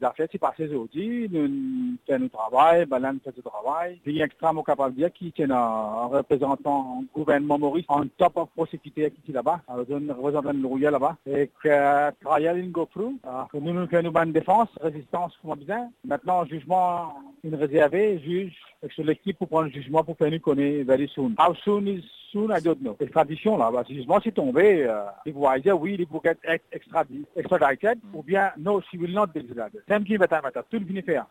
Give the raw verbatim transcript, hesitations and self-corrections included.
L'affaire s'est passée aujourd'hui, nous faisons notre travail, Balan fait le travail. Il y a extrêmement capable de dire qu'il y a un représentant du gouvernement Maurice en top of prosécuteur qui est là-bas, un représentant de l'Ouïa là-bas, et que travailler une go through. Nous nous faisons une défense, résistance, comment bien. Maintenant, jugement, une réservée, juge, sur l'équipe pour prendre le jugement pour faire nous connaître very soon. How soon is soon, I don't know. L'extradition, là, bah, si le jugement s'est tombé, euh, ils vont dire oui, il faut être extradited, ou bien no, she will not be extradited. Same qui va t'arrêter, tout le finit faire.